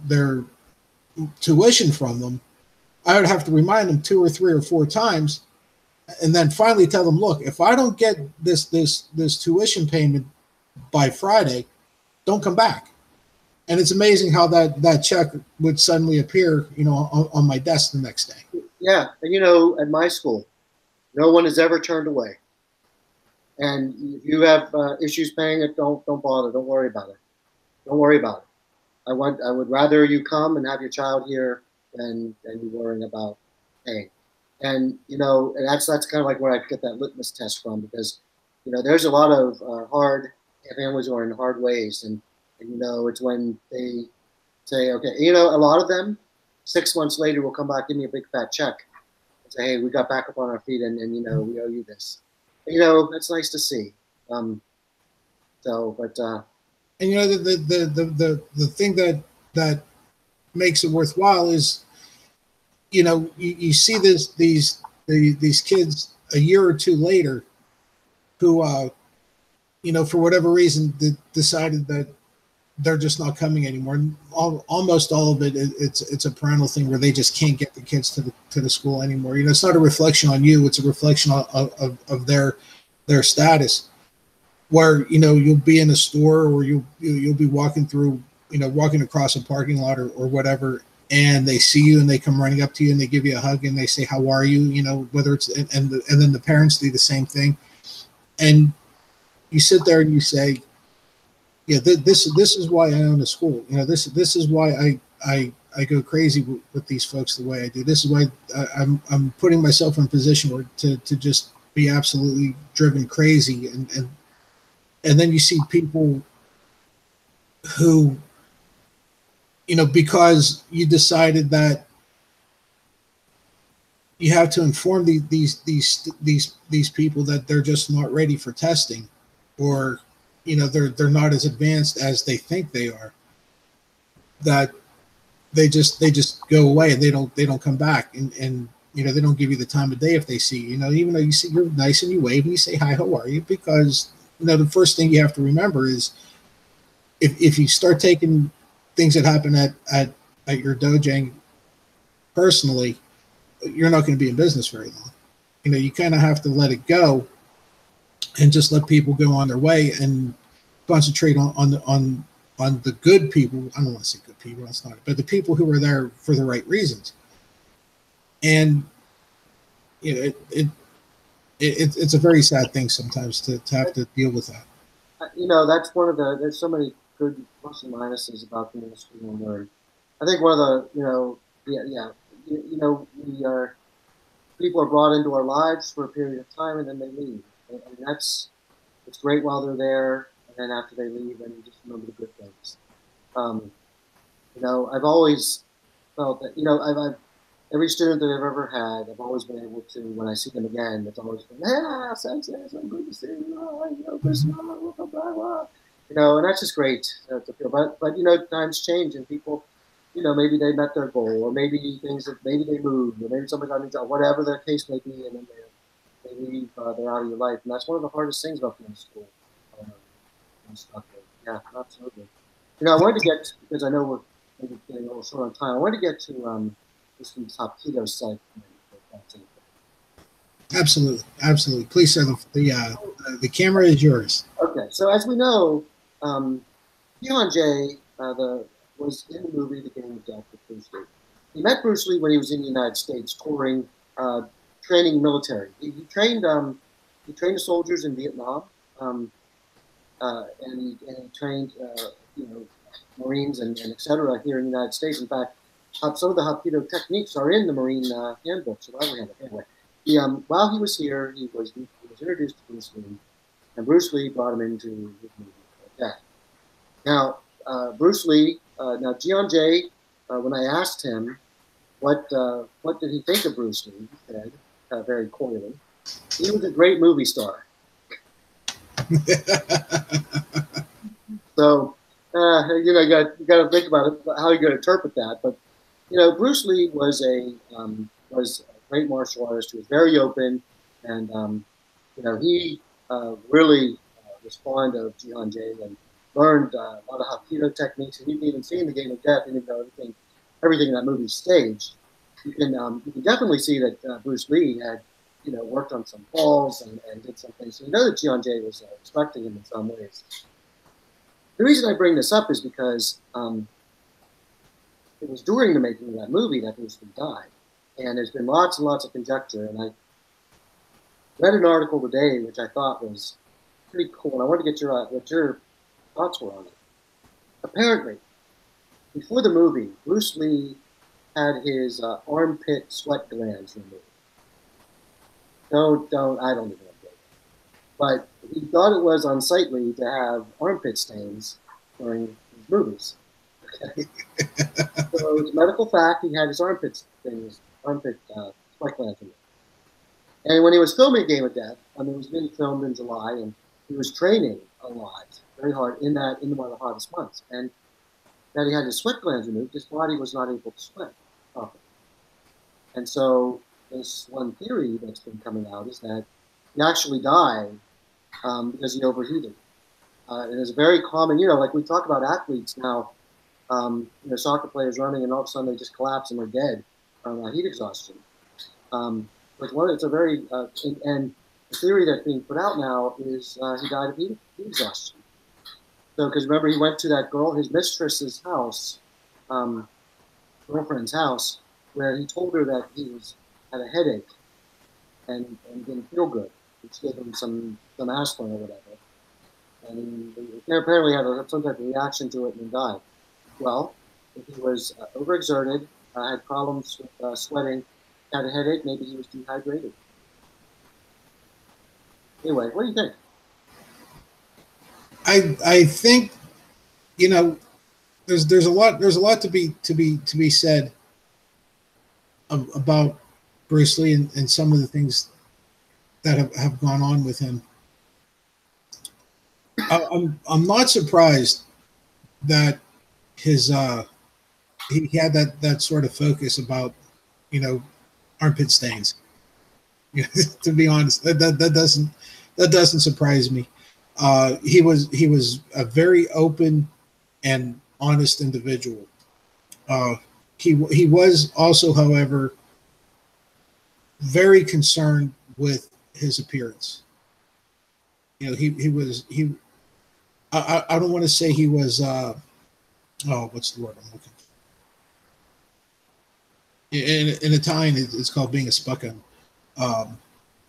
tuition from them, I would have to remind them 2 or 3 or 4 times, and then finally tell them, look, if I don't get this tuition payment by Friday, don't come back. And it's amazing how that check would suddenly appear, on my desk the next day. Yeah, and at my school, no one is ever turned away. And if you have issues paying it, don't bother. Don't worry about it. Don't worry about it. I would rather you come and have your child here than you worrying about paying. And and that's kind of like where I get that litmus test from, because there's a lot of hard families who are in hard ways, and it's when they say, okay, a lot of them 6 months later will come back, give me a big fat check, and say, hey, we got back up on our feet, and we owe you this. That's nice to see. And the thing that makes it worthwhile is, you see these kids a year or 2 later who, for whatever reason, decided that they're just not coming anymore. Almost all of it's a parental thing where they just can't get the kids to the school anymore. It's not a reflection on you; it's a reflection of their status. Where you'll be in a store, or you'll be walking through, walking across a parking lot or whatever, and they see you and they come running up to you and they give you a hug and they say, "How are you?" Whether it's and then the parents do the same thing, and you sit there and you say, yeah, this is why I own a school. This is why I go crazy with these folks the way I do. This is why I'm putting myself in a position where to just be absolutely driven crazy. And then you see people who, because you decided that you have to inform these people that they're just not ready for testing, or they're not as advanced as they think they are, that they just go away and they don't come back, and they don't give you the time of day if they see you. Even though you see you're nice and you wave and you say, hi, how are you? Because the first thing you have to remember is if you start taking things that happen at your dojang personally, you're not going to be in business very long. You kind of have to let it go and just let people go on their way and concentrate on the good people. I don't want to say good people, that's not it, but the people who are there for the right reasons. And you know, it's a very sad thing sometimes to have to deal with that. That's one of there's so many good plus and minuses about the industry and learn. I think one of the, we are, people are brought into our lives for a period of time and then they leave. And it's great while they're there. And then after they leave, then you just remember the good things. I've always felt that, I've every student that I've ever had, I've always been able to, when I see them again, it's always been, Sensei, it's so good to see you, blah, blah, blah. And that's just great to feel. But times change and people, maybe they met their goal, or maybe maybe they moved, or maybe somebody got a new job, whatever the case may be, and then they leave, they're out of your life. And that's one of the hardest things about being in school. Yeah, absolutely. I wanted to get, because I know we're maybe getting a little short on time, I wanted to get to this week's Hapkido segment. Absolutely. Please, sir, the camera is yours. Okay, so as we know, Jihan Jay was in the movie The Game of Death with Bruce Lee. He met Bruce Lee when he was in the United States touring, training military. He trained the soldiers in Vietnam, and he trained Marines and et cetera here in the United States. In fact, some of the Hapkido techniques are in the Marine handbook, so I have it anyway. While he was here, he was introduced to Bruce Lee, and Bruce Lee brought him into his movie Death. Now, Bruce Lee, Jihan Jay, when I asked him what did he think of Bruce Lee, he said, very coyly, he was a great movie star. So, you got to think about it, how you're going to interpret that. But Bruce Lee was a great martial artist who was very open, and he really was fond of Jihan Jay and learned a lot of Hapkido techniques. And you can even see in The Game of Death, even though everything in that movie is staged, you can definitely see that Bruce Lee had worked on some falls and did some things. So you know that Jihan Jay was respecting him in some ways. The reason I bring this up is because it was during the making of that movie that Bruce Lee died. And there's been lots and lots of conjecture. And I read an article today which I thought was pretty cool. And I wanted to get what your thoughts were on it. Apparently, before the movie, Bruce Lee had his armpit sweat glands removed. I don't even know. But he thought it was unsightly to have armpit stains during his movies. Okay? So it's a medical fact, he had his armpit sweat glands removed. And when he was filming Game of Death, it was being filmed in July, and he was training a lot, very hard, in one of the hottest months. And that he had his sweat glands removed, his body was not able to sweat properly. And so this one theory that's been coming out is that he actually died because he overheated. And it's a very common, like we talk about athletes now, soccer players running and all of a sudden they just collapse and they're dead from heat exhaustion. It's a very, and the theory that's being put out now is he died of heat exhaustion. So, because remember, he went to his mistress's house, girlfriend's house, where he told her that he had a headache and didn't feel good. She gave him some aspirin or whatever. And he apparently had some type of reaction to it and died. Well, if he was overexerted, had problems with sweating, had a headache, maybe he was dehydrated. Anyway, what do you think? I think, there's a lot to be said about Bruce Lee and some of the things that have gone on with him. I'm not surprised that his he had that sort of focus about armpit stains. To be honest, that doesn't surprise me. He was a very open and honest individual. He was also, however, very concerned with his appearance. I don't want to say he was. What's the word I'm looking for? In Italian, it's called being a spucco. um,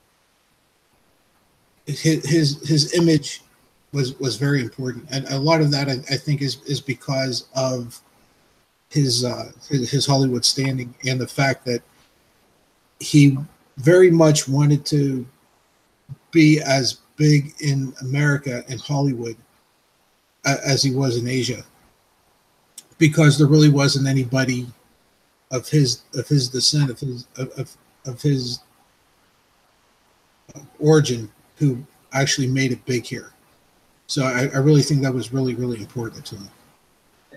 his image was very important, and a lot of that I think is because of his Hollywood standing and the fact that he very much wanted to be as big in America and Hollywood as he was in Asia, because there really wasn't anybody of his descent, of his origin, who actually made it big here. So I really think that was really, really important to him. I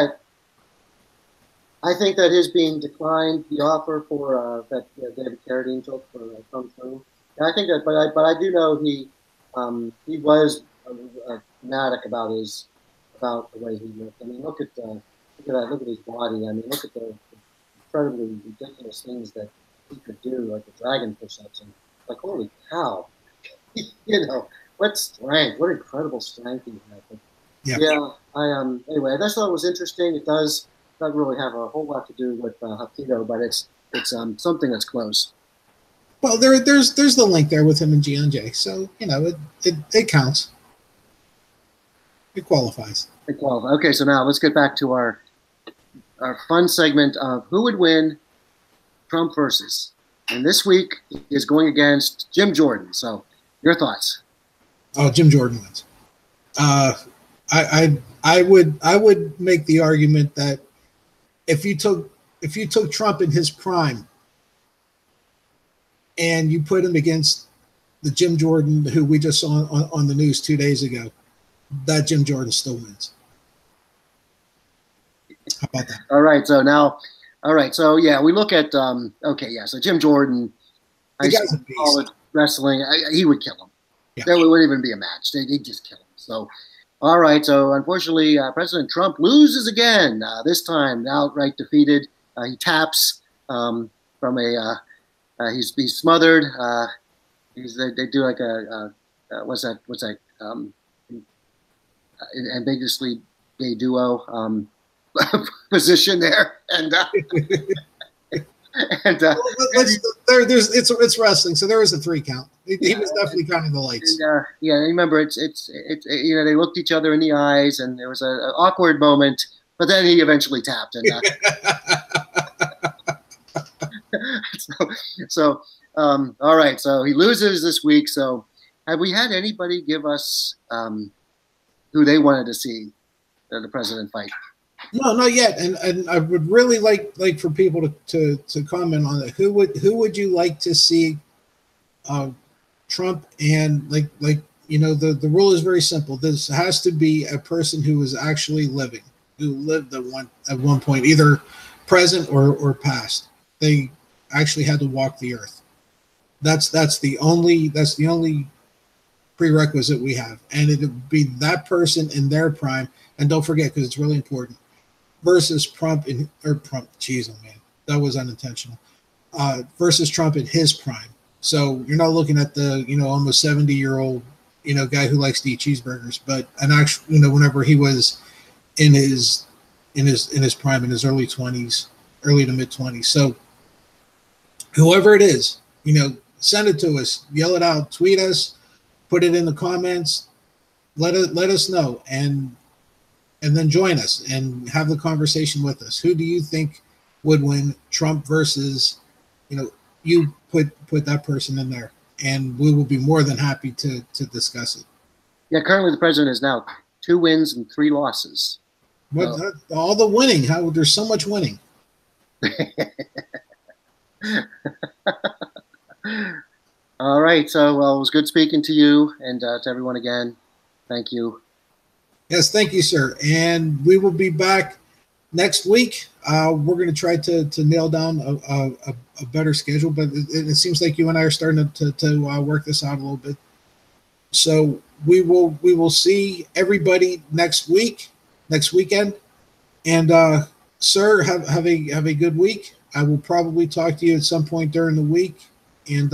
think that his being declined the offer for that David Carradine took for Trump through. I think that, but I do know he was fanatic about the way he looked. I mean, look at his body. I mean, look at the incredibly ridiculous things that he could do, like the dragon push-ups, and like, holy cow, you know, what strength, what incredible strength he had. But, yeah. Anyway, I just thought it was interesting. It does not really have a whole lot to do with Hapkido, but it's something that's close. Well, there's the link there with him and G&J, so you know it counts. It qualifies. It qualifies. Okay, so now let's get back to our fun segment of who would win Trump versus. And this week is going against Jim Jordan. So, your thoughts? Oh, Jim Jordan wins. I would make the argument that if you took Trump in his prime and you put him against the Jim Jordan who we just saw on the news 2 days ago, that Jim Jordan still wins. How about that? All right. So yeah, we look at so Jim Jordan, college wrestling, he would kill him. Yeah. There wouldn't even be a match. They'd just kill him. So, all right. So unfortunately, President Trump loses again. This time, outright defeated. He taps from a. He's smothered. They do like a what's that? Ambiguously gay duo position there, and it's wrestling, so there was a 3 count. He was definitely counting the lights. And, remember it's you know, they looked each other in the eyes, and there was an awkward moment, but then he eventually tapped, and so all right, so he loses this week. So have we had anybody give us who they wanted to see the president fight? No, not yet. And I would really like for people to comment on it. Who would you like to see Trump, and like you know, the rule is very simple. This has to be a person who is actually living, who lived at one point, either present or past. They actually had to walk the earth. That's the only prerequisite we have, and it would be that person in their prime. And don't forget, because it's really important, versus Trump geez, oh man, that was unintentional. Versus Trump in his prime. So you're not looking at the, you know, almost 70-year-old, you know, guy who likes to eat cheeseburgers, but an actual, you know, whenever he was in his prime, in his early 20s, early to mid 20s. So whoever it is, you know, send it to us, yell it out, tweet us, put it in the comments, let us know, and then join us and have the conversation with us. Who do you think would win, Trump versus, you know, you put that person in there, and we will be more than happy to discuss it. Yeah, currently the president is now 2 wins and 3 losses. What all the winning? How there's so much winning. All right. So, well, it was good speaking to you, and to everyone again. Thank you. Yes, thank you, sir. And we will be back next week. We're going to try to nail down a better schedule, but it seems like you and I are starting to work this out a little bit. So we will see everybody next weekend. And sir, have a good week. I will probably talk to you at some point during the week, and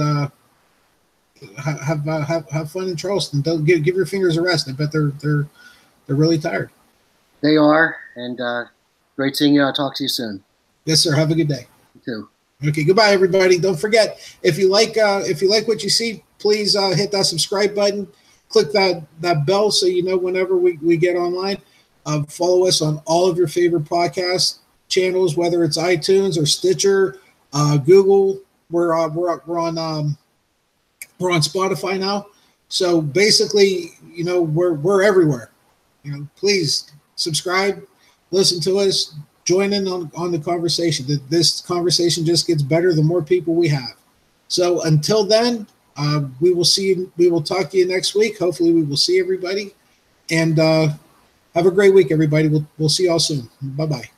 have fun in Charleston. Don't give your fingers a rest. I bet they're really tired. They are, and great seeing you. I'll talk to you soon. Yes, sir. Have a good day. You too. Okay, goodbye, everybody. Don't forget, if you like what you see, please hit that subscribe button. Click that bell so you know whenever we get online. Follow us on all of your favorite podcast channels, whether it's iTunes or Stitcher, Google. We're on Spotify now. So basically, we're everywhere. Please subscribe, listen to us, join in on the conversation. This conversation just gets better the more people we have. So until then, we will talk to you next week. Hopefully we will see everybody, and have a great week, everybody. We'll see you all soon. Bye-bye.